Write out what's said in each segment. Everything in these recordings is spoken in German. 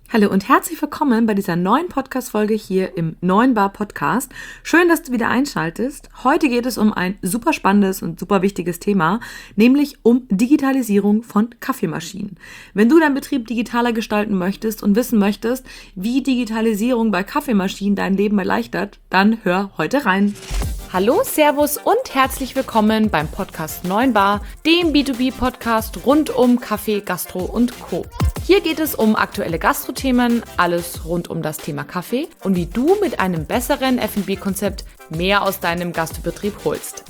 Hallo und herzlich willkommen bei dieser neuen Podcast-Folge hier im Neuen Bar Podcast. Schön, dass du wieder einschaltest. Heute geht es um ein super spannendes und super wichtiges Thema, nämlich um Digitalisierung von Kaffeemaschinen. Wenn du deinen Betrieb digitaler gestalten möchtest und wissen möchtest, wie Digitalisierung bei Kaffeemaschinen dein Leben erleichtert, dann hör heute rein. Hallo, Servus und herzlich willkommen beim Podcast Neuen Bar, dem B2B-Podcast rund um Kaffee, Gastro und Co. Hier geht es um aktuelle Gastrothemen, alles rund um das Thema Kaffee und wie du mit einem besseren F&B-Konzept mehr aus deinem Gastbetrieb holst.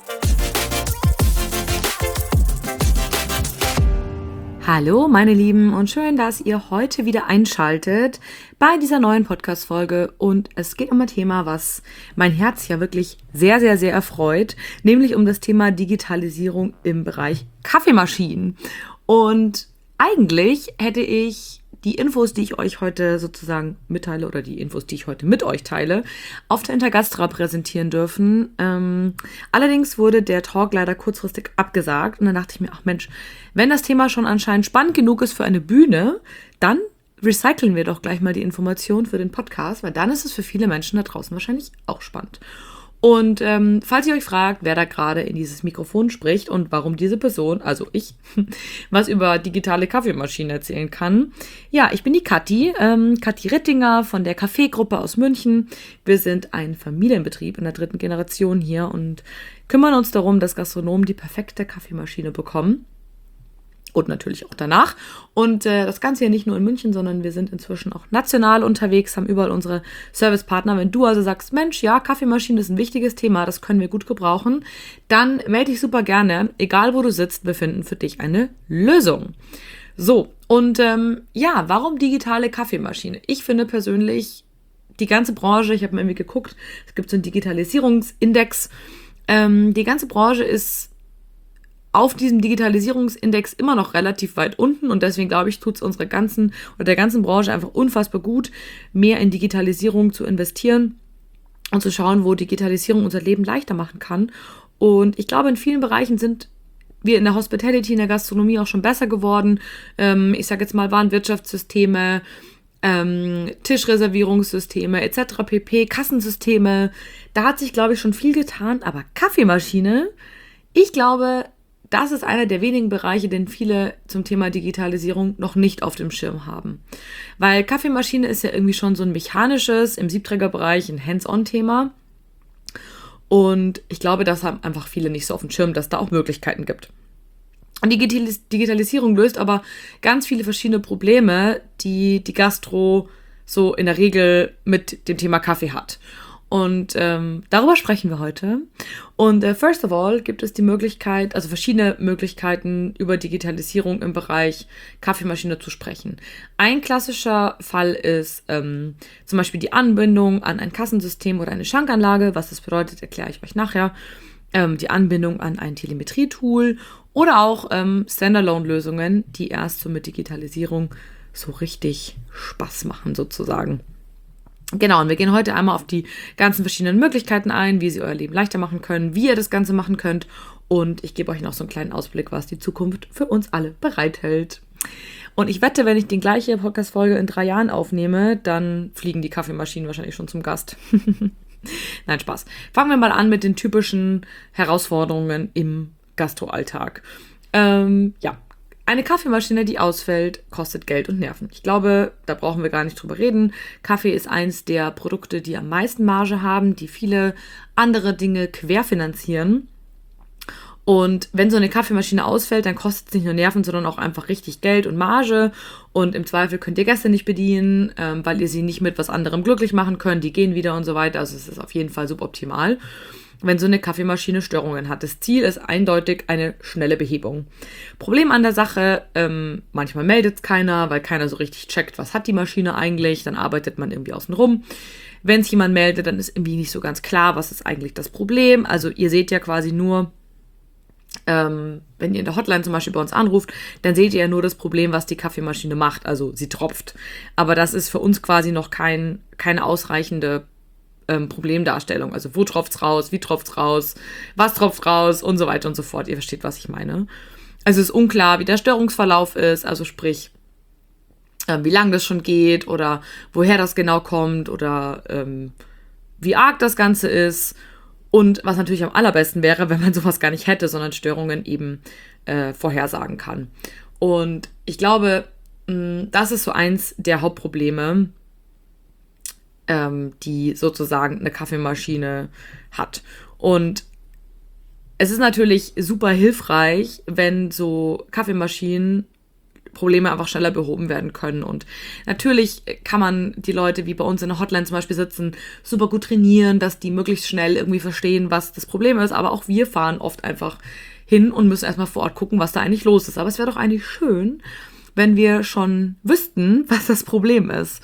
Hallo meine Lieben und schön, dass ihr heute wieder einschaltet bei dieser neuen Podcast-Folge und es geht um ein Thema, was mein Herz ja wirklich sehr, sehr, sehr erfreut, nämlich um das Thema Digitalisierung im Bereich Kaffeemaschinen. Und eigentlich hätte ich die Infos, die ich euch heute sozusagen mitteile oder die Infos, die ich heute mit euch teile, auf der Intergastra präsentieren dürfen. Allerdings wurde der Talk leider kurzfristig abgesagt und dann dachte ich mir, ach Mensch, wenn das Thema schon anscheinend spannend genug ist für eine Bühne, dann recyceln wir doch gleich mal die Information für den Podcast, weil dann ist es für viele Menschen da draußen wahrscheinlich auch spannend. Und falls ihr euch fragt, wer da gerade in dieses Mikrofon spricht und warum diese Person, also ich, was über digitale Kaffeemaschinen erzählen kann. Ja, ich bin die Kathi, Kathi Rittinger von der Kaffeegruppe aus München. Wir sind ein Familienbetrieb in der 3. Generation hier und kümmern uns darum, dass Gastronomen die perfekte Kaffeemaschine bekommen. Und natürlich auch danach. Und das Ganze ja nicht nur in München, sondern wir sind inzwischen auch national unterwegs, haben überall unsere Servicepartner. Wenn du also sagst, Mensch, ja, Kaffeemaschine ist ein wichtiges Thema, das können wir gut gebrauchen, dann melde dich super gerne. Egal, wo du sitzt, wir finden für dich eine Lösung. So, und warum digitale Kaffeemaschine? Ich finde persönlich, die ganze Branche, ich habe mal irgendwie geguckt, es gibt so einen Digitalisierungsindex, die ganze Branche ist auf diesem Digitalisierungsindex immer noch relativ weit unten und deswegen glaube ich, tut es unserer ganzen oder der ganzen Branche einfach unfassbar gut, mehr in Digitalisierung zu investieren und zu schauen, wo Digitalisierung unser Leben leichter machen kann. Und ich glaube, in vielen Bereichen sind wir in der Hospitality, in der Gastronomie auch schon besser geworden. Ich sage jetzt mal Warenwirtschaftssysteme, Tischreservierungssysteme etc. pp, Kassensysteme. Da hat sich, glaube ich, schon viel getan, aber Kaffeemaschine, ich glaube, das ist einer der wenigen Bereiche, den viele zum Thema Digitalisierung noch nicht auf dem Schirm haben. Weil Kaffeemaschine ist ja irgendwie schon so ein mechanisches, im Siebträgerbereich ein Hands-on-Thema. Und ich glaube, das haben einfach viele nicht so auf dem Schirm, dass da auch Möglichkeiten gibt. Und die Digitalisierung löst aber ganz viele verschiedene Probleme, die die Gastro so in der Regel mit dem Thema Kaffee hat. Und darüber sprechen wir heute. Und first of all gibt es die Möglichkeit, also verschiedene Möglichkeiten, über Digitalisierung im Bereich Kaffeemaschine zu sprechen. Ein klassischer Fall ist zum Beispiel die Anbindung an ein Kassensystem oder eine Schankanlage. Was das bedeutet, erkläre ich euch nachher. Die Anbindung an ein Telemetrietool oder auch Standalone-Lösungen, die erst so mit Digitalisierung so richtig Spaß machen sozusagen. Genau, und wir gehen heute einmal auf die ganzen verschiedenen Möglichkeiten ein, wie sie euer Leben leichter machen können, wie ihr das Ganze machen könnt. Und ich gebe euch noch so einen kleinen Ausblick, was die Zukunft für uns alle bereithält. Und ich wette, wenn ich die gleiche Podcast-Folge in 3 Jahren aufnehme, dann fliegen die Kaffeemaschinen wahrscheinlich schon zum Gast. Nein, Spaß. Fangen wir mal an mit den typischen Herausforderungen im Gastroalltag. Eine Kaffeemaschine, die ausfällt, kostet Geld und Nerven. Ich glaube, da brauchen wir gar nicht drüber reden. Kaffee ist eins der Produkte, die am meisten Marge haben, die viele andere Dinge querfinanzieren. Und wenn so eine Kaffeemaschine ausfällt, dann kostet es nicht nur Nerven, sondern auch einfach richtig Geld und Marge. Und im Zweifel könnt ihr Gäste nicht bedienen, weil ihr sie nicht mit was anderem glücklich machen könnt. Die gehen wieder und so weiter. Also es ist auf jeden Fall suboptimal, wenn so eine Kaffeemaschine Störungen hat. Das Ziel ist eindeutig eine schnelle Behebung. Problem an der Sache, manchmal meldet es keiner, weil keiner so richtig checkt, was hat die Maschine eigentlich. Dann arbeitet man irgendwie außen rum. Wenn es jemand meldet, dann ist irgendwie nicht so ganz klar, was ist eigentlich das Problem. Also ihr seht ja quasi nur, wenn ihr in der Hotline zum Beispiel bei uns anruft, dann seht ihr ja nur das Problem, was die Kaffeemaschine macht. Also sie tropft. Aber das ist für uns quasi noch keine ausreichende Problemdarstellung. Also wo tropft's raus, wie tropft's raus, was tropft raus und so weiter und so fort. Ihr versteht, was ich meine. Also es ist unklar, wie der Störungsverlauf ist. Also sprich, wie lange das schon geht oder woher das genau kommt oder wie arg das Ganze ist. Und was natürlich am allerbesten wäre, wenn man sowas gar nicht hätte, sondern Störungen eben vorhersagen kann. Und ich glaube, das ist so eins der Hauptprobleme, die sozusagen eine Kaffeemaschine hat. Und es ist natürlich super hilfreich, wenn so Kaffeemaschinen Probleme einfach schneller behoben werden können. Und natürlich kann man die Leute, wie bei uns in der Hotline zum Beispiel sitzen, super gut trainieren, dass die möglichst schnell irgendwie verstehen, was das Problem ist. Aber auch wir fahren oft einfach hin und müssen erstmal vor Ort gucken, was da eigentlich los ist. Aber es wäre doch eigentlich schön, wenn wir schon wüssten, was das Problem ist.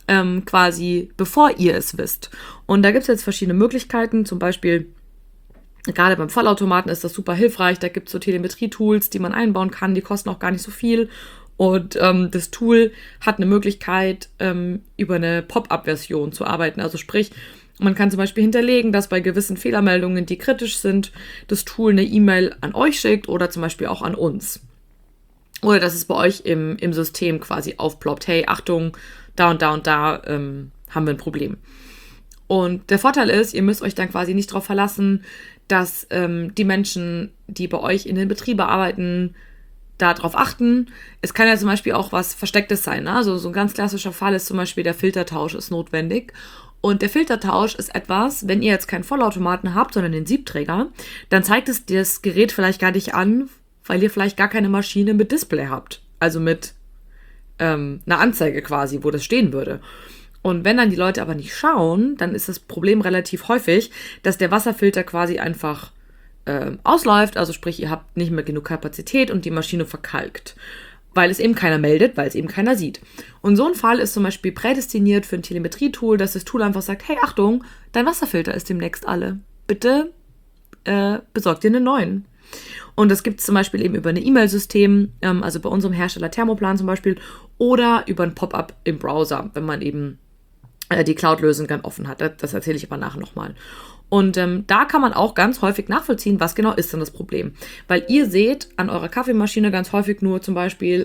Quasi bevor ihr es wisst. Und da gibt es jetzt verschiedene Möglichkeiten, zum Beispiel gerade beim Vollautomaten ist das super hilfreich. Da gibt es so Telemetrie-Tools, die man einbauen kann. Die kosten auch gar nicht so viel. Und das Tool hat eine Möglichkeit, über eine Pop-up-Version zu arbeiten. Also sprich, man kann zum Beispiel hinterlegen, dass bei gewissen Fehlermeldungen, die kritisch sind, das Tool eine E-Mail an euch schickt oder zum Beispiel auch an uns. Oder dass es bei euch im System quasi aufploppt. Hey, Achtung, da und da und da haben wir ein Problem. Und der Vorteil ist, ihr müsst euch dann quasi nicht darauf verlassen, dass die Menschen, die bei euch in den Betrieben arbeiten, darauf achten. Es kann ja zum Beispiel auch was Verstecktes sein. Ne? Also so ein ganz klassischer Fall ist zum Beispiel der Filtertausch ist notwendig. Und der Filtertausch ist etwas, wenn ihr jetzt keinen Vollautomaten habt, sondern den Siebträger, dann zeigt es das Gerät vielleicht gar nicht an, weil ihr vielleicht gar keine Maschine mit Display habt. Also mit einer Anzeige quasi, wo das stehen würde. Und wenn dann die Leute aber nicht schauen, dann ist das Problem relativ häufig, dass der Wasserfilter quasi einfach ausläuft. Also sprich, ihr habt nicht mehr genug Kapazität und die Maschine verkalkt. Weil es eben keiner meldet, weil es eben keiner sieht. Und so ein Fall ist zum Beispiel prädestiniert für ein Telemetrie-Tool, dass das Tool einfach sagt, hey, Achtung, dein Wasserfilter ist demnächst alle. Bitte besorg dir einen neuen. Und das gibt es zum Beispiel eben über ein E-Mail-System, also bei unserem Hersteller Thermoplan zum Beispiel, oder über ein Pop-up im Browser, wenn man eben die Cloud-Lösung dann offen hat. Das erzähle ich aber nachher nochmal. Und da kann man auch ganz häufig nachvollziehen, was genau ist denn das Problem. Weil ihr seht an eurer Kaffeemaschine ganz häufig nur zum Beispiel,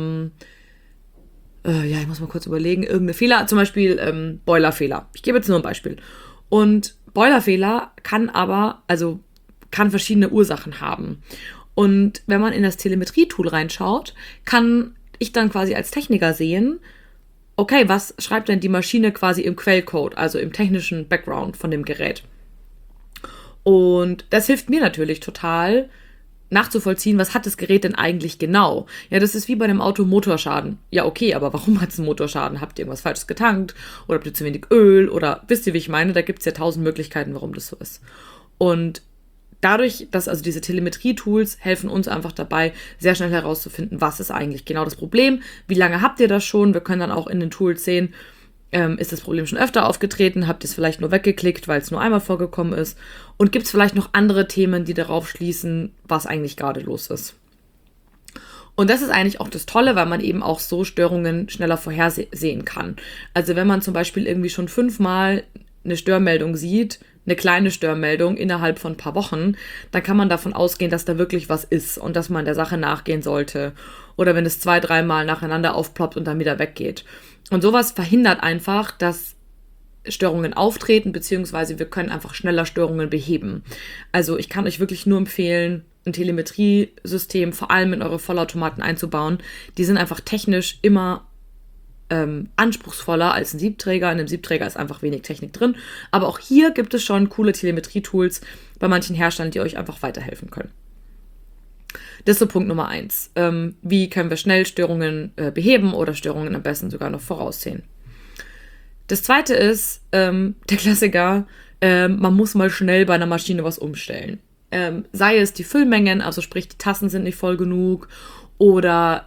ich muss mal kurz überlegen, irgendeine Fehler, zum Beispiel Boilerfehler. Ich gebe jetzt nur ein Beispiel. Und Boilerfehler kann verschiedene Ursachen haben. Und wenn man in das Telemetrie-Tool reinschaut, kann ich dann quasi als Techniker sehen, okay, was schreibt denn die Maschine quasi im Quellcode, also im technischen Background von dem Gerät? Und das hilft mir natürlich total, nachzuvollziehen, was hat das Gerät denn eigentlich genau? Ja, das ist wie bei einem Auto Motorschaden. Ja, okay, aber warum hat es einen Motorschaden? Habt ihr irgendwas Falsches getankt? Oder habt ihr zu wenig Öl? Oder wisst ihr, wie ich meine? Da gibt es ja 1000 Möglichkeiten, warum das so ist. Und dadurch, dass also diese Telemetrie-Tools helfen uns einfach dabei, sehr schnell herauszufinden, was ist eigentlich genau das Problem, wie lange habt ihr das schon, wir können dann auch in den Tools sehen, ist das Problem schon öfter aufgetreten, habt ihr es vielleicht nur weggeklickt, weil es nur einmal vorgekommen ist und gibt es vielleicht noch andere Themen, die darauf schließen, was eigentlich gerade los ist. Und das ist eigentlich auch das Tolle, weil man eben auch so Störungen schneller vorhersehen kann. Also wenn man zum Beispiel irgendwie schon 5-mal eine Störmeldung sieht, eine kleine Störmeldung innerhalb von ein paar Wochen, dann kann man davon ausgehen, dass da wirklich was ist und dass man der Sache nachgehen sollte. Oder wenn es 2-3 Mal nacheinander aufploppt und dann wieder weggeht. Und sowas verhindert einfach, dass Störungen auftreten, beziehungsweise wir können einfach schneller Störungen beheben. Also ich kann euch wirklich nur empfehlen, ein Telemetriesystem vor allem in eure Vollautomaten einzubauen. Die sind einfach technisch immer anspruchsvoller als ein Siebträger. In einem Siebträger ist einfach wenig Technik drin. Aber auch hier gibt es schon coole Telemetrie-Tools bei manchen Herstellern, die euch einfach weiterhelfen können. Das ist so Punkt Nummer 1. Wie können wir schnell Störungen beheben oder Störungen am besten sogar noch voraussehen? Das zweite ist, der Klassiker, man muss mal schnell bei einer Maschine was umstellen. Sei es die Füllmengen, also sprich die Tassen sind nicht voll genug oder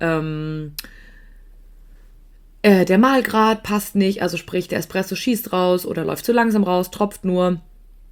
der Mahlgrad passt nicht, also sprich der Espresso schießt raus oder läuft zu langsam raus, tropft nur.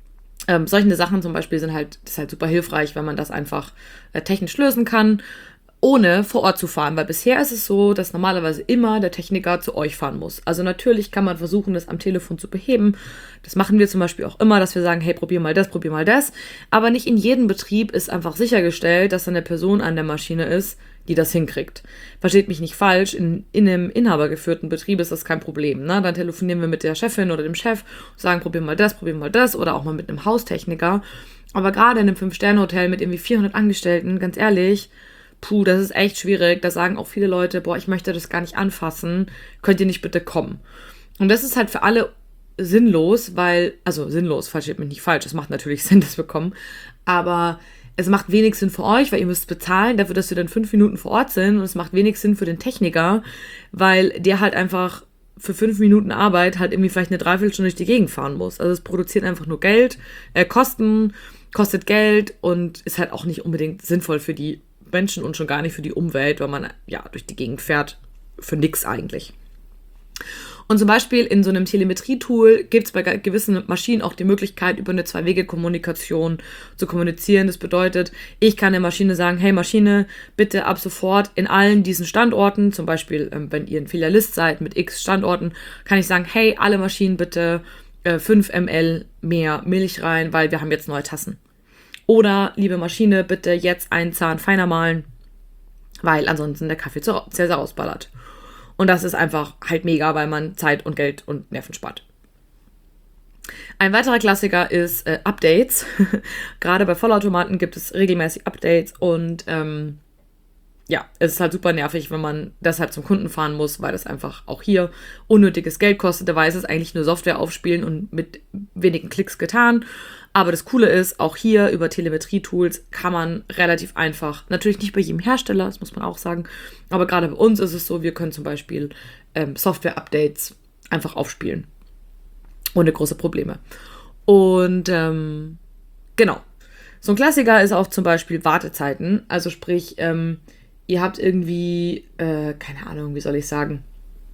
Solche Sachen zum Beispiel das ist halt super hilfreich, wenn man das einfach technisch lösen kann. ohne vor Ort zu fahren, weil bisher ist es so, dass normalerweise immer der Techniker zu euch fahren muss. Also natürlich kann man versuchen, das am Telefon zu beheben. Das machen wir zum Beispiel auch immer, dass wir sagen, hey, probier mal das. Aber nicht in jedem Betrieb ist einfach sichergestellt, dass da eine Person an der Maschine ist, die das hinkriegt. Versteht mich nicht falsch, in einem inhabergeführten Betrieb ist das kein Problem. Ne? Dann telefonieren wir mit der Chefin oder dem Chef und sagen, probier mal das oder auch mal mit einem Haustechniker. Aber gerade in einem 5-Sterne-Hotel mit irgendwie 400 Angestellten, ganz ehrlich, das ist echt schwierig. Da sagen auch viele Leute, ich möchte das gar nicht anfassen. Könnt ihr nicht bitte kommen? Und das ist halt für alle sinnlos, versteht mich nicht falsch, es macht natürlich Sinn, dass wir kommen, aber es macht wenig Sinn für euch, weil ihr müsst bezahlen dafür, dass wir dann 5 Minuten vor Ort sind, und es macht wenig Sinn für den Techniker, weil der halt einfach für 5 Minuten Arbeit halt irgendwie vielleicht eine Dreiviertelstunde durch die Gegend fahren muss. Also es produziert einfach nur Geld, kostet Geld und ist halt auch nicht unbedingt sinnvoll für die Menschen und schon gar nicht für die Umwelt, weil man ja durch die Gegend fährt, für nix eigentlich. Und zum Beispiel in so einem Telemetrie-Tool gibt es bei gewissen Maschinen auch die Möglichkeit, über eine 2-Wege-Kommunikation zu kommunizieren. Das bedeutet, ich kann der Maschine sagen, hey Maschine, bitte ab sofort in allen diesen Standorten, zum Beispiel, wenn ihr ein Filialist seid mit x Standorten, kann ich sagen, hey, alle Maschinen bitte 5 ml mehr Milch rein, weil wir haben jetzt neue Tassen. Oder, liebe Maschine, bitte jetzt einen Zahn feiner mahlen, weil ansonsten der Kaffee sehr, sehr ausballert. Und das ist einfach halt mega, weil man Zeit und Geld und Nerven spart. Ein weiterer Klassiker ist Updates. Gerade bei Vollautomaten gibt es regelmäßig Updates und es ist halt super nervig, wenn man deshalb zum Kunden fahren muss, weil das einfach auch hier unnötiges Geld kostet. Dabei ist es eigentlich nur Software aufspielen und mit wenigen Klicks getan. Aber das Coole ist, auch hier über Telemetrie-Tools kann man relativ einfach, natürlich nicht bei jedem Hersteller, das muss man auch sagen, aber gerade bei uns ist es so, wir können zum Beispiel Software-Updates einfach aufspielen. Ohne große Probleme. Und genau. So ein Klassiker ist auch zum Beispiel Wartezeiten. Also sprich, ihr habt irgendwie, keine Ahnung, wie soll ich sagen,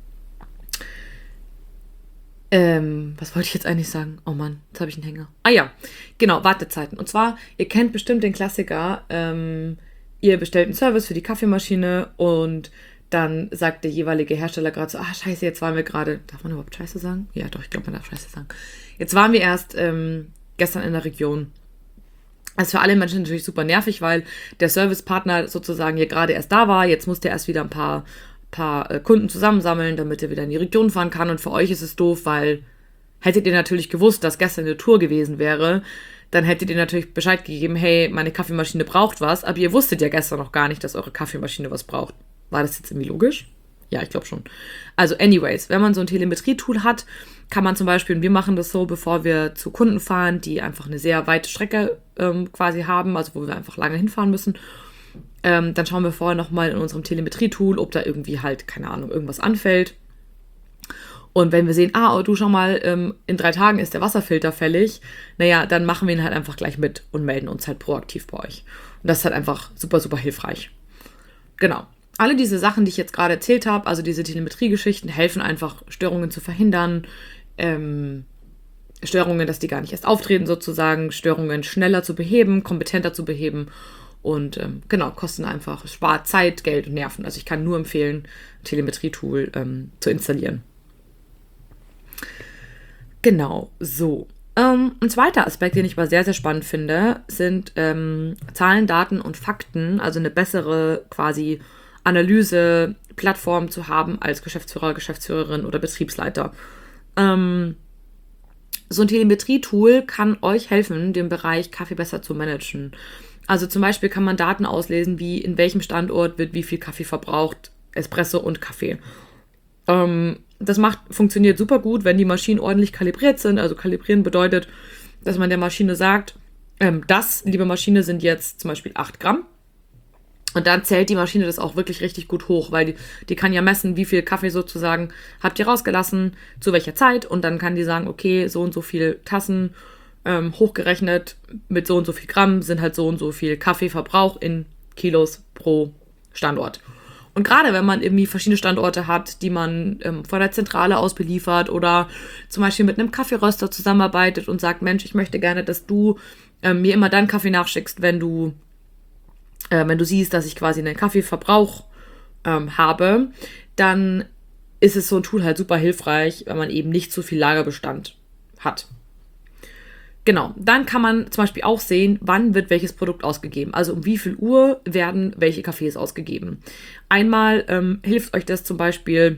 was wollte ich jetzt eigentlich sagen? Oh Mann, jetzt habe ich einen Hänger. Ah ja, genau, Wartezeiten. Und zwar, ihr kennt bestimmt den Klassiker, ihr bestellt einen Service für die Kaffeemaschine und dann sagt der jeweilige Hersteller gerade so, scheiße, jetzt waren wir gerade, darf man überhaupt Scheiße sagen? Ja, doch, ich glaube, man darf Scheiße sagen. Jetzt waren wir erst gestern in der Region. Das ist für alle Menschen natürlich super nervig, weil der Servicepartner sozusagen hier gerade erst da war, jetzt muss der erst wieder ein paar Kunden zusammensammeln, damit er wieder in die Region fahren kann. Und für euch ist es doof, weil hättet ihr natürlich gewusst, dass gestern eine Tour gewesen wäre, dann hättet ihr natürlich Bescheid gegeben, hey, meine Kaffeemaschine braucht was, aber ihr wusstet ja gestern noch gar nicht, dass eure Kaffeemaschine was braucht. War das jetzt irgendwie logisch? Ja, ich glaube schon. Also anyways, wenn man so ein Telemetrie-Tool hat, kann man zum Beispiel, und wir machen das so, bevor wir zu Kunden fahren, die einfach eine sehr weite Strecke quasi haben, also wo wir einfach lange hinfahren müssen, dann schauen wir vorher nochmal in unserem Telemetrie-Tool, ob da irgendwie halt, keine Ahnung, irgendwas anfällt. Und wenn wir sehen, du schau mal, in 3 Tagen ist der Wasserfilter fällig, naja, dann machen wir ihn halt einfach gleich mit und melden uns halt proaktiv bei euch. Und das ist halt einfach super, super hilfreich. Genau. Alle diese Sachen, die ich jetzt gerade erzählt habe, also diese Telemetrie-Geschichten, helfen einfach, Störungen zu verhindern, Störungen, dass die gar nicht erst auftreten sozusagen, Störungen schneller zu beheben, kompetenter zu beheben und kosten einfach, spart Zeit, Geld und Nerven. Also ich kann nur empfehlen, ein Telemetrie-Tool zu installieren. Genau, so. Ein zweiter Aspekt, den ich aber sehr, sehr spannend finde, sind Zahlen, Daten und Fakten, also eine bessere quasi Analyse-Plattform zu haben als Geschäftsführer, Geschäftsführerin oder Betriebsleiter. So ein Telemetrie-Tool kann euch helfen, den Bereich Kaffee besser zu managen. Also zum Beispiel kann man Daten auslesen, wie in welchem Standort wird wie viel Kaffee verbraucht, Espresso und Kaffee. Das funktioniert super gut, wenn die Maschinen ordentlich kalibriert sind. Also kalibrieren bedeutet, dass man der Maschine sagt, liebe Maschine, sind jetzt zum Beispiel 8 Gramm. Und dann zählt die Maschine das auch wirklich richtig gut hoch, weil die kann ja messen, wie viel Kaffee sozusagen habt ihr rausgelassen, zu welcher Zeit. Und dann kann die sagen, okay, so und so viel Tassen hochgerechnet mit so und so viel Gramm sind halt so und so viel Kaffeeverbrauch in Kilos pro Standort. Und gerade wenn man irgendwie verschiedene Standorte hat, die man von der Zentrale aus beliefert oder zum Beispiel mit einem Kaffeeröster zusammenarbeitet und sagt, Mensch, ich möchte gerne, dass du mir immer deinen Kaffee nachschickst, wenn du wenn du siehst, dass ich quasi einen Kaffeeverbrauch habe, dann ist es so ein Tool halt super hilfreich, wenn man eben nicht so viel Lagerbestand hat. Genau, dann kann man zum Beispiel auch sehen, wann wird welches Produkt ausgegeben. Also um wie viel Uhr werden welche Kaffees ausgegeben. Einmal hilft euch das zum Beispiel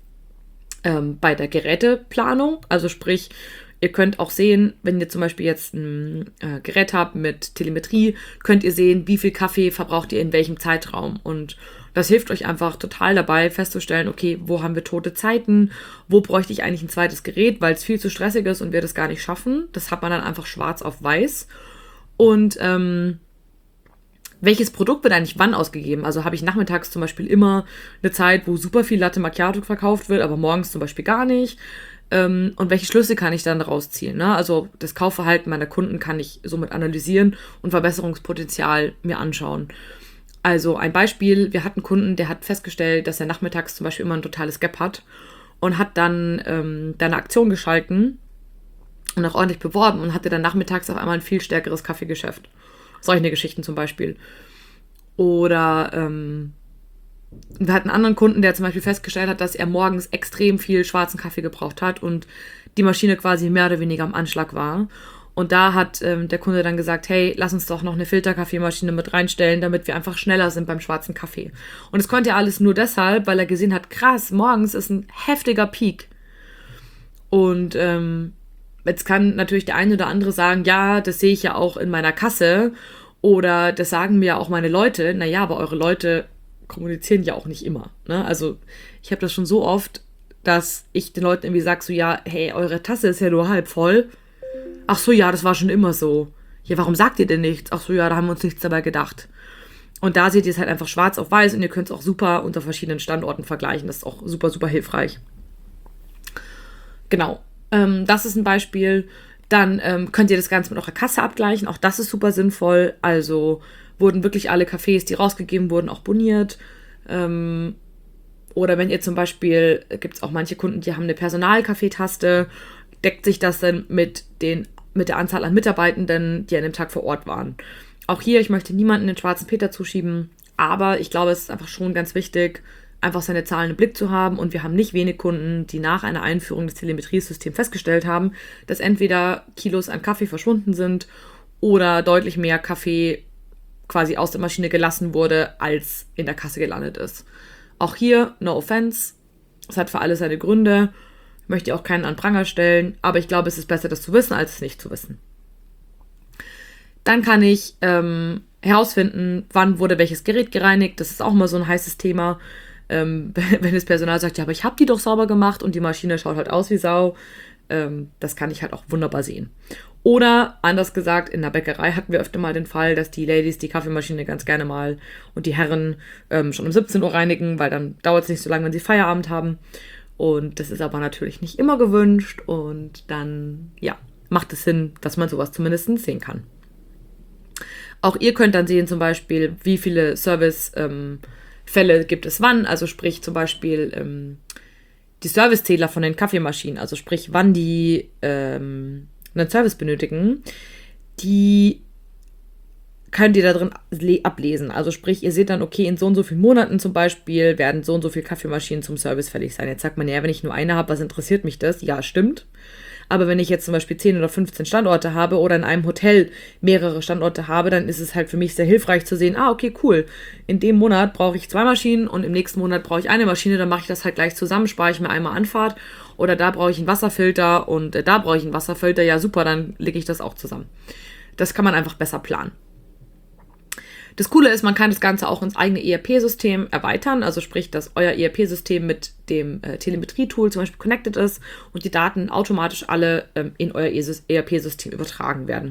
bei der Geräteplanung. Also sprich, ihr könnt auch sehen, wenn ihr zum Beispiel jetzt ein Gerät habt mit Telemetrie, könnt ihr sehen, wie viel Kaffee verbraucht ihr in welchem Zeitraum. Und das hilft euch einfach total dabei festzustellen, okay, wo haben wir tote Zeiten, wo bräuchte ich eigentlich ein zweites Gerät, weil es viel zu stressig ist und wir das gar nicht schaffen. Das hat man dann einfach schwarz auf weiß. Und welches Produkt wird eigentlich wann ausgegeben? Also habe ich nachmittags zum Beispiel immer eine Zeit, wo super viel Latte Macchiato verkauft wird, aber morgens zum Beispiel gar nicht. Und welche Schlüsse kann ich dann daraus ziehen? Ne? Also das Kaufverhalten meiner Kunden kann ich somit analysieren und Verbesserungspotenzial mir anschauen. Also ein Beispiel, wir hatten einen Kunden, der hat festgestellt, dass er nachmittags zum Beispiel immer ein totales Gap hat und hat dann eine Aktion geschalten und auch ordentlich beworben und hatte dann nachmittags auf einmal ein viel stärkeres Kaffeegeschäft. Solche Geschichten zum Beispiel. Oder wir hatten einen anderen Kunden, der zum Beispiel festgestellt hat, dass er morgens extrem viel schwarzen Kaffee gebraucht hat und die Maschine quasi mehr oder weniger am Anschlag war. Und da hat der Kunde dann gesagt, hey, lass uns doch noch eine Filterkaffeemaschine mit reinstellen, damit wir einfach schneller sind beim schwarzen Kaffee. Und das konnte er alles nur deshalb, weil er gesehen hat, krass, morgens ist ein heftiger Peak. Und jetzt kann natürlich der eine oder andere sagen, ja, das sehe ich ja auch in meiner Kasse oder das sagen mir ja auch meine Leute. Naja, aber eure Leute kommunizieren ja auch nicht immer. Ne? Also ich habe das schon so oft, dass ich den Leuten irgendwie sage, so ja, hey, eure Tasse ist ja nur halb voll. Ach so, ja, das war schon immer so. Ja, warum sagt ihr denn nichts? Ach so, ja, da haben wir uns nichts dabei gedacht. Und da seht ihr es halt einfach schwarz auf weiß und ihr könnt es auch super unter verschiedenen Standorten vergleichen. Das ist auch super, super hilfreich. Genau. Das ist ein Beispiel. Dann könnt ihr das Ganze mit eurer Kasse abgleichen. Auch das ist super sinnvoll. Also wurden wirklich alle Kaffees, die rausgegeben wurden, auch boniert. Oder wenn ihr zum Beispiel, gibt es auch manche Kunden, die haben eine Personalkaffeetaste, deckt sich das dann mit der Anzahl an Mitarbeitenden, die an dem Tag vor Ort waren. Auch hier, ich möchte niemanden den schwarzen Peter zuschieben, aber ich glaube, es ist einfach schon ganz wichtig, einfach seine Zahlen im Blick zu haben. Und wir haben nicht wenig Kunden, die nach einer Einführung des Telemetriesystems festgestellt haben, dass entweder Kilos an Kaffee verschwunden sind oder deutlich mehr Kaffee quasi aus der Maschine gelassen wurde, als in der Kasse gelandet ist. Auch hier, no offense, es hat für alles seine Gründe, möchte auch keinen an Pranger stellen, aber ich glaube, es ist besser, das zu wissen, als es nicht zu wissen. Dann kann ich herausfinden, wann wurde welches Gerät gereinigt. Das ist auch mal so ein heißes Thema. Wenn das Personal sagt, ja, aber ich habe die doch sauber gemacht und die Maschine schaut halt aus wie Sau. Das kann ich halt auch wunderbar sehen. Oder, anders gesagt, in der Bäckerei hatten wir öfter mal den Fall, dass die Ladies die Kaffeemaschine ganz gerne mal und die Herren schon um 17 Uhr reinigen, weil dann dauert es nicht so lange, wenn sie Feierabend haben. Und das ist aber natürlich nicht immer gewünscht und dann, ja, macht es Sinn, dass man sowas zumindest sehen kann. Auch ihr könnt dann sehen zum Beispiel, wie viele Servicefälle gibt es wann, also sprich zum Beispiel die Servicezähler von den Kaffeemaschinen, also sprich wann die einen Service benötigen, die könnt ihr da drin ablesen. Also sprich, ihr seht dann, okay, in so und so vielen Monaten zum Beispiel werden so und so viele Kaffeemaschinen zum Service fällig sein. Jetzt sagt man, ja, wenn ich nur eine habe, was interessiert mich das? Ja, stimmt. Aber wenn ich jetzt zum Beispiel 10 oder 15 Standorte habe oder in einem Hotel mehrere Standorte habe, dann ist es halt für mich sehr hilfreich zu sehen, okay, cool, in dem Monat brauche ich 2 Maschinen und im nächsten Monat brauche ich eine Maschine, dann mache ich das halt gleich zusammen, spare ich mir einmal Anfahrt oder da brauche ich einen Wasserfilter und da brauche ich einen Wasserfilter, ja super, dann lege ich das auch zusammen. Das kann man einfach besser planen. Das Coole ist, man kann das Ganze auch ins eigene ERP-System erweitern, also sprich, dass euer ERP-System mit dem Telemetrie-Tool zum Beispiel connected ist und die Daten automatisch alle in euer ERP-System übertragen werden.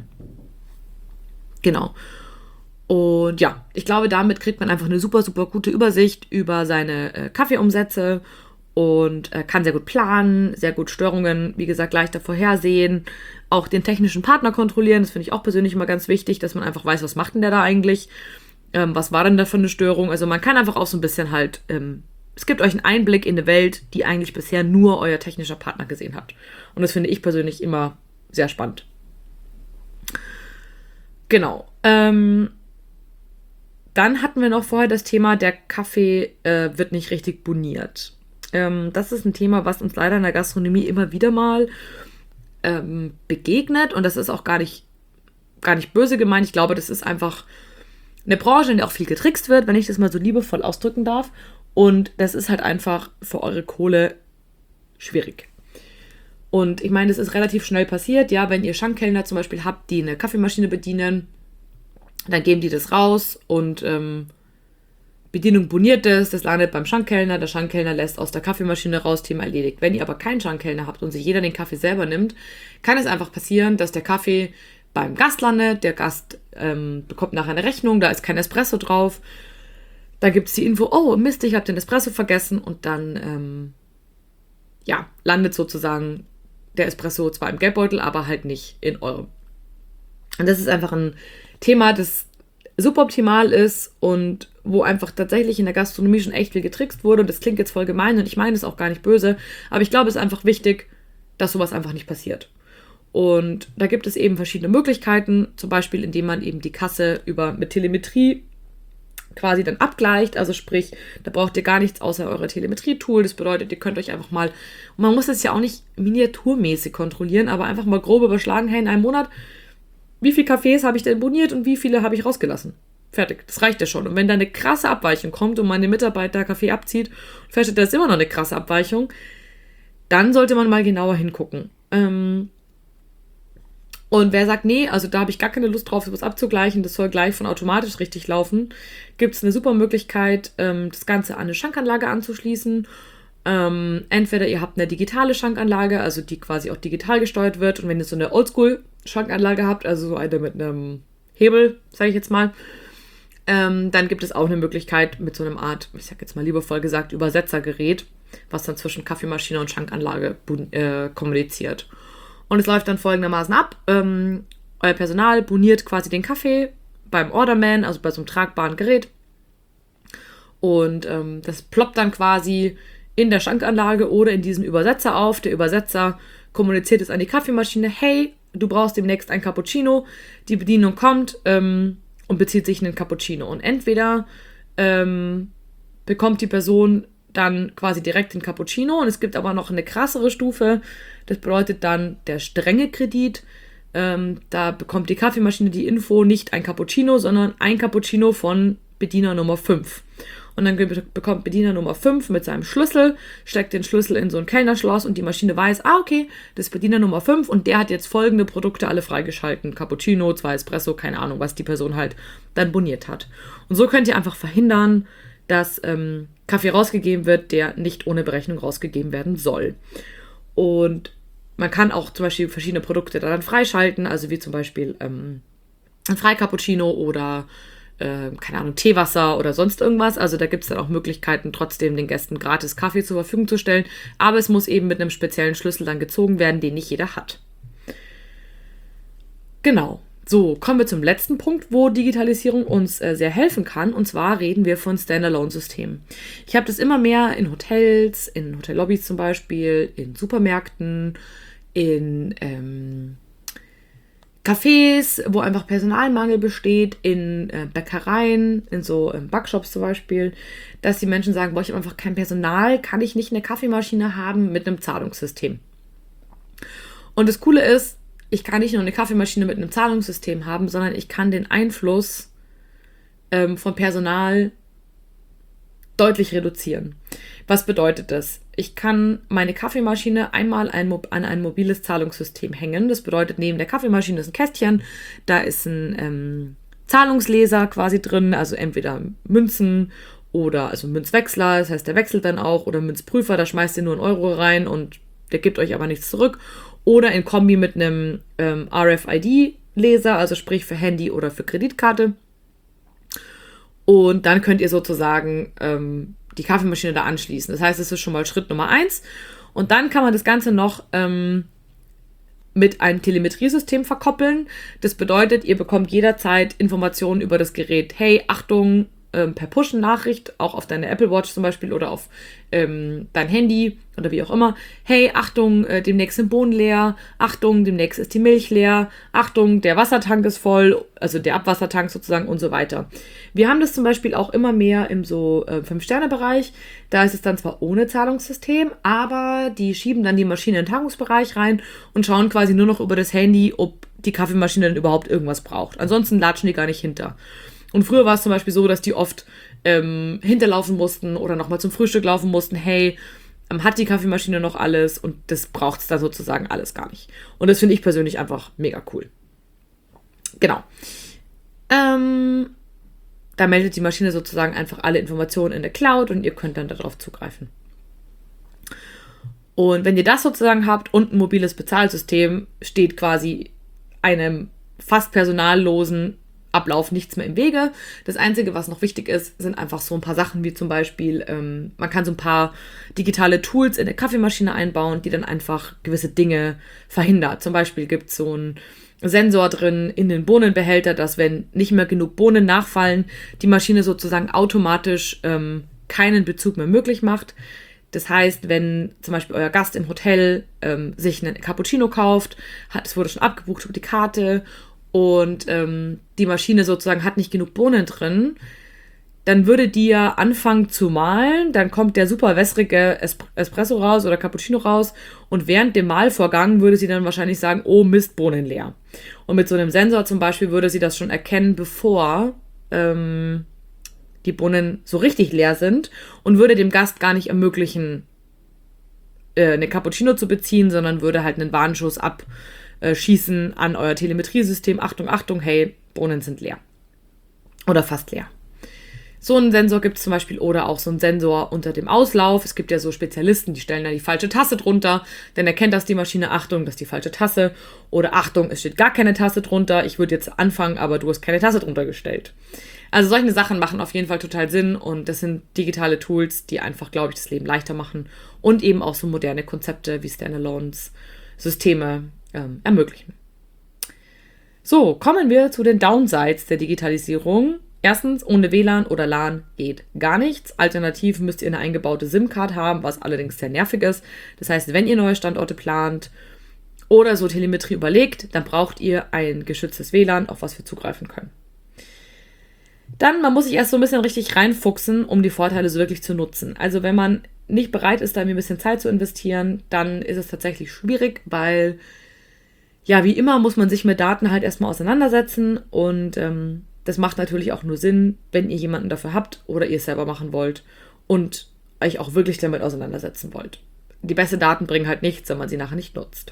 Genau. Und ja, ich glaube, damit kriegt man einfach eine super, super gute Übersicht über seine Kaffeeumsätze und kann sehr gut planen, sehr gut Störungen, wie gesagt, leichter vorhersehen, auch den technischen Partner kontrollieren. Das finde ich auch persönlich immer ganz wichtig, dass man einfach weiß, was macht denn der da eigentlich, was war denn da für eine Störung. Also man kann einfach auch so ein bisschen halt, es gibt euch einen Einblick in eine Welt, die eigentlich bisher nur euer technischer Partner gesehen hat. Und das finde ich persönlich immer sehr spannend. Genau. Dann hatten wir noch vorher das Thema, der Kaffee wird nicht richtig boniert. Das ist ein Thema, was uns leider in der Gastronomie immer wieder mal begegnet. Und das ist auch gar nicht böse gemeint. Ich glaube, das ist einfach eine Branche, in der auch viel getrickst wird, wenn ich das mal so liebevoll ausdrücken darf. Und das ist halt einfach für eure Kohle schwierig. Und ich meine, das ist relativ schnell passiert. Ja, wenn ihr Schankkellner zum Beispiel habt, die eine Kaffeemaschine bedienen, dann geben die das raus und Bedienung boniert das landet beim Schankkellner, der Schankkellner lässt aus der Kaffeemaschine raus, Thema erledigt. Wenn ihr aber keinen Schankkellner habt und sich jeder den Kaffee selber nimmt, kann es einfach passieren, dass der Kaffee beim Gast landet, der Gast bekommt nachher eine Rechnung, da ist kein Espresso drauf, da gibt es die Info, oh Mist, ich habe den Espresso vergessen und dann landet sozusagen der Espresso zwar im Geldbeutel, aber halt nicht in eurem. Und das ist einfach ein Thema, das suboptimal ist und wo einfach tatsächlich in der Gastronomie schon echt viel getrickst wurde. Und das klingt jetzt voll gemein und ich meine es auch gar nicht böse, aber ich glaube, es ist einfach wichtig, dass sowas einfach nicht passiert. Und da gibt es eben verschiedene Möglichkeiten, zum Beispiel indem man eben die Kasse mit Telemetrie quasi dann abgleicht, also sprich, da braucht ihr gar nichts außer euer Telemetrie-Tool, das bedeutet, ihr könnt euch einfach mal, und man muss das ja auch nicht miniaturmäßig kontrollieren, aber einfach mal grob überschlagen, hey, in einem Monat, wie viele Kaffees habe ich denn boniert und wie viele habe ich rausgelassen? Fertig, das reicht ja schon. Und wenn da eine krasse Abweichung kommt und meine Mitarbeiter Kaffee abzieht und feststellt, da ist immer noch eine krasse Abweichung, dann sollte man mal genauer hingucken. Und wer sagt, nee, also da habe ich gar keine Lust drauf, sowas abzugleichen, das soll gleich von automatisch richtig laufen, gibt es eine super Möglichkeit, das Ganze an eine Schankanlage anzuschließen. Entweder ihr habt eine digitale Schankanlage, also die quasi auch digital gesteuert wird. Und wenn ihr so eine Oldschool-Schankanlage habt, also so eine mit einem Hebel, sage ich jetzt mal, dann gibt es auch eine Möglichkeit mit so einem Art, ich sag jetzt mal liebevoll gesagt, Übersetzergerät, was dann zwischen Kaffeemaschine und Schankanlage kommuniziert. Und es läuft dann folgendermaßen ab. Euer Personal boniert quasi den Kaffee beim Orderman, also bei so einem tragbaren Gerät. Und das ploppt dann quasi in der Schankanlage oder in diesem Übersetzer auf. Der Übersetzer kommuniziert es an die Kaffeemaschine. Hey, du brauchst demnächst ein Cappuccino. Die Bedienung kommt und bezieht sich einen Cappuccino. Und entweder bekommt die Person dann quasi direkt den Cappuccino. Und es gibt aber noch eine krassere Stufe. Das bedeutet dann der strenge Kredit. Da bekommt die Kaffeemaschine die Info, nicht ein Cappuccino, sondern ein Cappuccino von Bediener Nummer 5. Und dann bekommt Bediener Nummer 5 mit seinem Schlüssel, steckt den Schlüssel in so ein Kellnerschloss und die Maschine weiß, okay, das ist Bediener Nummer 5 und der hat jetzt folgende Produkte alle freigeschalten. Cappuccino, 2 Espresso, keine Ahnung, was die Person halt dann boniert hat. Und so könnt ihr einfach verhindern, dass Kaffee rausgegeben wird, der nicht ohne Berechnung rausgegeben werden soll. Und man kann auch zum Beispiel verschiedene Produkte da dann freischalten, also wie zum Beispiel ein Freicappuccino oder keine Ahnung, Teewasser oder sonst irgendwas. Also da gibt es dann auch Möglichkeiten, trotzdem den Gästen gratis Kaffee zur Verfügung zu stellen. Aber es muss eben mit einem speziellen Schlüssel dann gezogen werden, den nicht jeder hat. Genau. So, kommen wir zum letzten Punkt, wo Digitalisierung uns sehr helfen kann. Und zwar reden wir von Standalone-Systemen. Ich habe das immer mehr in Hotels, in Hotellobbys zum Beispiel, in Supermärkten, in Cafés, wo einfach Personalmangel besteht, in Bäckereien, in so Backshops zum Beispiel, dass die Menschen sagen, boah, ich habe einfach kein Personal, kann ich nicht eine Kaffeemaschine haben mit einem Zahlungssystem. Und das Coole ist, ich kann nicht nur eine Kaffeemaschine mit einem Zahlungssystem haben, sondern ich kann den Einfluss von Personal deutlich reduzieren. Was bedeutet das? Ich kann meine Kaffeemaschine einmal an ein mobiles Zahlungssystem hängen. Das bedeutet, neben der Kaffeemaschine ist ein Kästchen, da ist ein Zahlungsleser quasi drin, also entweder Münzen oder also Münzwechsler, das heißt, der wechselt dann auch, oder Münzprüfer, da schmeißt ihr nur einen Euro rein und der gibt euch aber nichts zurück. Oder in Kombi mit einem RFID-Leser, also sprich für Handy oder für Kreditkarte. Und dann könnt ihr sozusagen die Kaffeemaschine da anschließen. Das heißt, es ist schon mal Schritt Nummer 1. Und dann kann man das Ganze noch mit einem Telemetriesystem verkoppeln. Das bedeutet, ihr bekommt jederzeit Informationen über das Gerät. Hey, Achtung, per Push-Nachricht, auch auf deine Apple Watch zum Beispiel oder auf dein Handy oder wie auch immer. Hey, Achtung, demnächst sind Bohnen leer. Achtung, demnächst ist die Milch leer. Achtung, der Wassertank ist voll, also der Abwassertank sozusagen und so weiter. Wir haben das zum Beispiel auch immer mehr im so 5-Sterne-Bereich. Da ist es dann zwar ohne Zahlungssystem, aber die schieben dann die Maschine in den Tankungsbereich rein und schauen quasi nur noch über das Handy, ob die Kaffeemaschine denn überhaupt irgendwas braucht. Ansonsten latschen die gar nicht hinter. Und früher war es zum Beispiel so, dass die oft hinterlaufen mussten oder nochmal zum Frühstück laufen mussten. Hey, hat die Kaffeemaschine noch alles? Und das braucht es da sozusagen alles gar nicht. Und das finde ich persönlich einfach mega cool. Genau. Da meldet die Maschine sozusagen einfach alle Informationen in der Cloud und ihr könnt dann darauf zugreifen. Und wenn ihr das sozusagen habt und ein mobiles Bezahlsystem, steht quasi einem fast personallosen Ablauf nichts mehr im Wege. Das Einzige, was noch wichtig ist, sind einfach so ein paar Sachen, wie zum Beispiel, man kann so ein paar digitale Tools in der Kaffeemaschine einbauen, die dann einfach gewisse Dinge verhindert. Zum Beispiel gibt es so einen Sensor drin in den Bohnenbehälter, dass wenn nicht mehr genug Bohnen nachfallen, die Maschine sozusagen automatisch keinen Bezug mehr möglich macht. Das heißt, wenn zum Beispiel euer Gast im Hotel sich einen Cappuccino kauft, es wurde schon abgebucht über die Karte und die Maschine sozusagen hat nicht genug Bohnen drin, dann würde die ja anfangen zu mahlen, dann kommt der super wässrige Espresso raus oder Cappuccino raus und während dem Mahlvorgang würde sie dann wahrscheinlich sagen, oh Mist, Bohnen leer. Und mit so einem Sensor zum Beispiel würde sie das schon erkennen, bevor die Bohnen so richtig leer sind und würde dem Gast gar nicht ermöglichen, eine Cappuccino zu beziehen, sondern würde halt einen Warnschuss abschießen an euer Telemetriesystem. Achtung, Achtung, hey, Bohnen sind leer. Oder fast leer. So einen Sensor gibt es zum Beispiel oder auch so einen Sensor unter dem Auslauf. Es gibt ja so Spezialisten, die stellen da die falsche Tasse drunter. Dann erkennt das die Maschine, Achtung, das ist die falsche Tasse. Oder Achtung, es steht gar keine Tasse drunter. Ich würde jetzt anfangen, aber du hast keine Tasse drunter gestellt. Also solche Sachen machen auf jeden Fall total Sinn und das sind digitale Tools, die einfach, glaube ich, das Leben leichter machen und eben auch so moderne Konzepte wie Standalones, Systeme ermöglichen. So, kommen wir zu den Downsides der Digitalisierung. Erstens, ohne WLAN oder LAN geht gar nichts. Alternativ müsst ihr eine eingebaute SIM-Card haben, was allerdings sehr nervig ist. Das heißt, wenn ihr neue Standorte plant oder so Telemetrie überlegt, dann braucht ihr ein geschütztes WLAN, auf was wir zugreifen können. Dann, man muss sich erst so ein bisschen richtig reinfuchsen, um die Vorteile so wirklich zu nutzen. Also wenn man nicht bereit ist, da ein bisschen Zeit zu investieren, dann ist es tatsächlich schwierig, weil, ja, wie immer muss man sich mit Daten halt erstmal auseinandersetzen und das macht natürlich auch nur Sinn, wenn ihr jemanden dafür habt oder ihr es selber machen wollt und euch auch wirklich damit auseinandersetzen wollt. Die besten Daten bringen halt nichts, wenn man sie nachher nicht nutzt.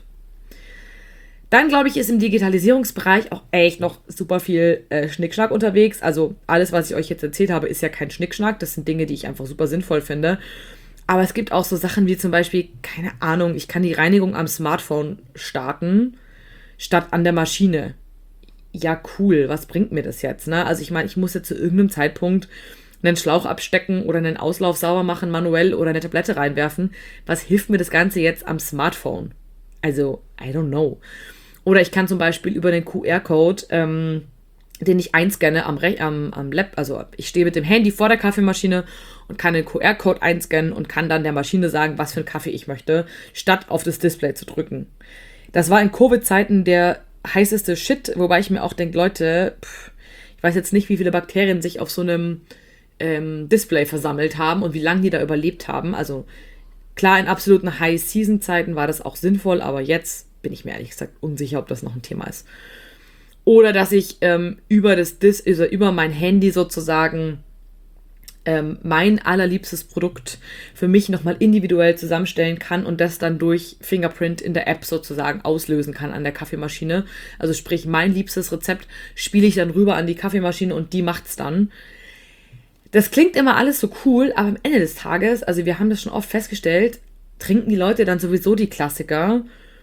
Dann, glaube ich, ist im Digitalisierungsbereich auch echt noch super viel Schnickschnack unterwegs. Also alles, was ich euch jetzt erzählt habe, ist ja kein Schnickschnack. Das sind Dinge, die ich einfach super sinnvoll finde. Aber es gibt auch so Sachen wie zum Beispiel, keine Ahnung, ich kann die Reinigung am Smartphone starten, statt an der Maschine. Ja, cool, was bringt mir das jetzt? Ne? Also ich meine, ich muss jetzt zu irgendeinem Zeitpunkt einen Schlauch abstecken oder einen Auslauf sauber machen manuell oder eine Tablette reinwerfen. Was hilft mir das Ganze jetzt am Smartphone? Also, I don't know. Oder ich kann zum Beispiel über den QR-Code, den ich einscanne am Lab, also ich stehe mit dem Handy vor der Kaffeemaschine und kann den QR-Code einscannen und kann dann der Maschine sagen, was für einen Kaffee ich möchte, statt auf das Display zu drücken. Das war in Covid-Zeiten der heißeste Shit, wobei ich mir auch denke, Leute, ich weiß jetzt nicht, wie viele Bakterien sich auf so einem Display versammelt haben und wie lange die da überlebt haben. Also klar, in absoluten High-Season-Zeiten war das auch sinnvoll, aber jetzt bin ich mir ehrlich gesagt unsicher, ob das noch ein Thema ist. Oder dass ich über mein Handy sozusagen mein allerliebstes Produkt für mich nochmal individuell zusammenstellen kann und das dann durch Fingerprint in der App sozusagen auslösen kann an der Kaffeemaschine. Also sprich, mein liebstes Rezept spiele ich dann rüber an die Kaffeemaschine und die macht's dann. Das klingt immer alles so cool, aber am Ende des Tages, also wir haben das schon oft festgestellt, trinken die Leute dann sowieso die Klassiker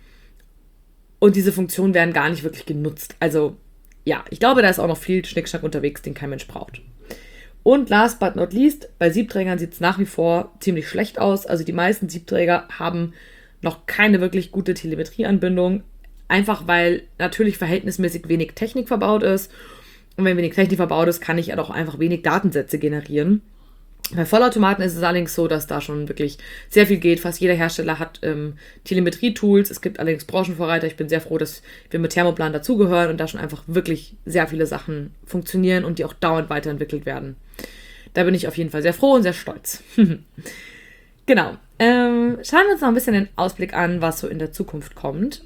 und diese Funktionen werden gar nicht wirklich genutzt. Also ja, ich glaube, da ist auch noch viel Schnickschnack unterwegs, den kein Mensch braucht. Und last but not least, bei Siebträgern sieht es nach wie vor ziemlich schlecht aus. Also die meisten Siebträger haben noch keine wirklich gute Telemetrieanbindung. Einfach weil natürlich verhältnismäßig wenig Technik verbaut ist Und wenn wenig Technik verbaut ist, kann ich ja doch einfach wenig Datensätze generieren. Bei Vollautomaten ist es allerdings so, dass da schon wirklich sehr viel geht. Fast jeder Hersteller hat Telemetrie-Tools. Es gibt allerdings Branchenvorreiter. Ich bin sehr froh, dass wir mit Thermoplan dazugehören und da schon einfach wirklich sehr viele Sachen funktionieren und die auch dauernd weiterentwickelt werden. Da bin ich auf jeden Fall sehr froh und sehr stolz. Genau. Schauen wir uns noch ein bisschen den Ausblick an, was so in der Zukunft kommt.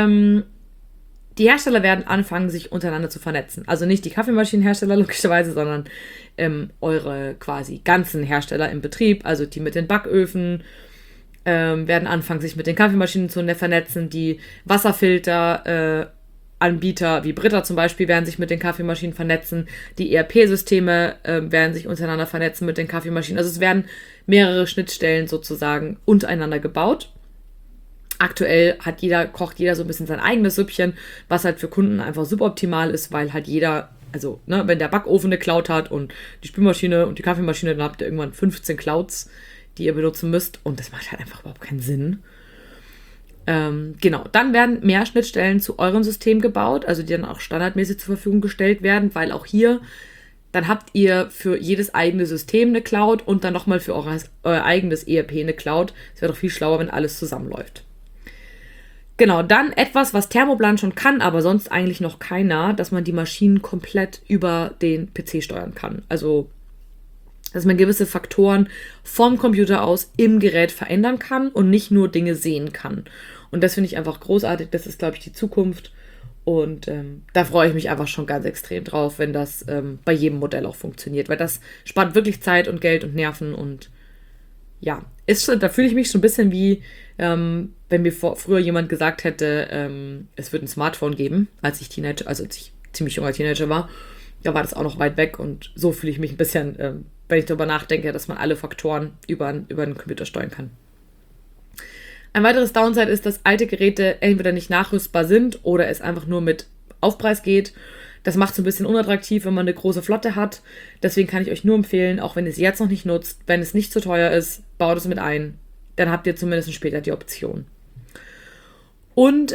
Die Hersteller werden anfangen, sich untereinander zu vernetzen. Also nicht die Kaffeemaschinenhersteller logischerweise, sondern eure quasi ganzen Hersteller im Betrieb, also die mit den Backöfen, werden anfangen, sich mit den Kaffeemaschinen zu vernetzen. Die Wasserfilter Anbieter wie Brita zum Beispiel werden sich mit den Kaffeemaschinen vernetzen. Die ERP-Systeme werden sich untereinander vernetzen mit den Kaffeemaschinen. Also es werden mehrere Schnittstellen sozusagen untereinander gebaut. Aktuell kocht jeder so ein bisschen sein eigenes Süppchen, was halt für Kunden einfach suboptimal ist, weil halt jeder, also wenn der Backofen eine Cloud hat und die Spülmaschine und die Kaffeemaschine, dann habt ihr irgendwann 15 Clouds, die ihr benutzen müsst und das macht halt einfach überhaupt keinen Sinn. Genau, dann werden mehr Schnittstellen zu eurem System gebaut, also die dann auch standardmäßig zur Verfügung gestellt werden, weil auch hier, dann habt ihr für jedes eigene System eine Cloud und dann nochmal für euer eigenes ERP eine Cloud. Es wäre doch viel schlauer, wenn alles zusammenläuft. Genau, dann etwas, was Thermoplan schon kann, aber sonst eigentlich noch keiner, dass man die Maschinen komplett über den PC steuern kann. Also, dass man gewisse Faktoren vom Computer aus im Gerät verändern kann und nicht nur Dinge sehen kann. Und das finde ich einfach großartig. Das ist, glaube ich, die Zukunft. Und da freue ich mich einfach schon ganz extrem drauf, wenn das bei jedem Modell auch funktioniert. Weil das spart wirklich Zeit und Geld und Nerven. Und ja, da fühle ich mich schon ein bisschen wie, wenn mir früher jemand gesagt hätte, es wird ein Smartphone geben, als ich ziemlich junger Teenager war. Da war das auch noch weit weg. Und so fühle ich mich ein bisschen, wenn ich darüber nachdenke, dass man alle Faktoren über den Computer steuern kann. Ein weiteres Downside ist, dass alte Geräte entweder nicht nachrüstbar sind oder es einfach nur mit Aufpreis geht. Das macht es ein bisschen unattraktiv, wenn man eine große Flotte hat. Deswegen kann ich euch nur empfehlen, auch wenn ihr es jetzt noch nicht nutzt, wenn es nicht zu teuer ist, baut es mit ein. Dann habt ihr zumindest später die Option. Und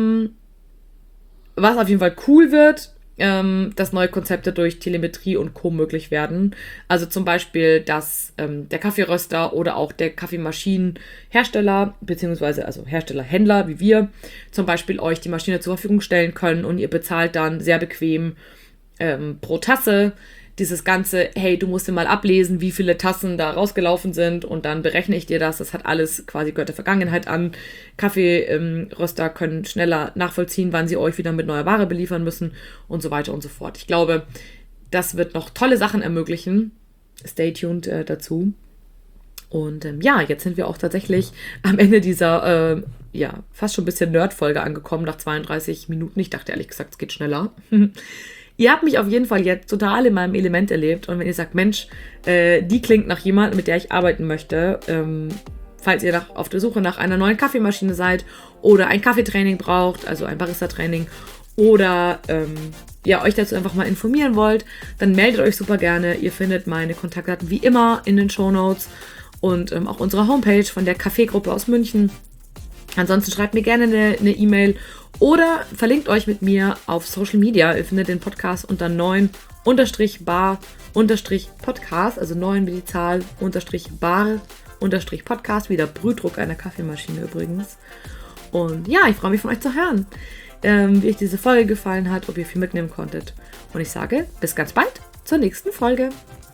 was auf jeden Fall cool wird, dass neue Konzepte durch Telemetrie und Co. möglich werden. Also zum Beispiel, dass der Kaffeeröster oder auch der Kaffeemaschinenhersteller, beziehungsweise also Hersteller-Händler wie wir, zum Beispiel euch die Maschine zur Verfügung stellen können und ihr bezahlt dann sehr bequem pro Tasse dieses ganze, hey, du musst dir mal ablesen, wie viele Tassen da rausgelaufen sind und dann berechne ich dir das. Das hat alles quasi gehört der Vergangenheit an. Kaffeeröster können schneller nachvollziehen, wann sie euch wieder mit neuer Ware beliefern müssen und so weiter und so fort. Ich glaube, das wird noch tolle Sachen ermöglichen. Stay tuned dazu. Und jetzt sind wir auch tatsächlich am Ende dieser, fast schon ein bisschen Nerd-Folge angekommen, nach 32 Minuten. Ich dachte ehrlich gesagt, es geht schneller. Ihr habt mich auf jeden Fall jetzt total in meinem Element erlebt. Und wenn ihr sagt, Mensch, die klingt nach jemandem, mit der ich arbeiten möchte, falls ihr auf der Suche nach einer neuen Kaffeemaschine seid oder ein Kaffeetraining braucht, also ein Barista-Training, oder euch dazu einfach mal informieren wollt, dann meldet euch super gerne. Ihr findet meine Kontaktdaten wie immer in den Shownotes und auch unsere Homepage von der Kaffeegruppe aus München. Ansonsten schreibt mir gerne eine E-Mail oder verlinkt euch mit mir auf Social Media. Ihr findet den Podcast unter 9-bar-podcast, also 9 wie die Zahl, _bar-podcast, wie der Brühdruck einer Kaffeemaschine übrigens. Und ja, ich freue mich von euch zu hören, wie euch diese Folge gefallen hat, ob ihr viel mitnehmen konntet. Und ich sage, bis ganz bald zur nächsten Folge.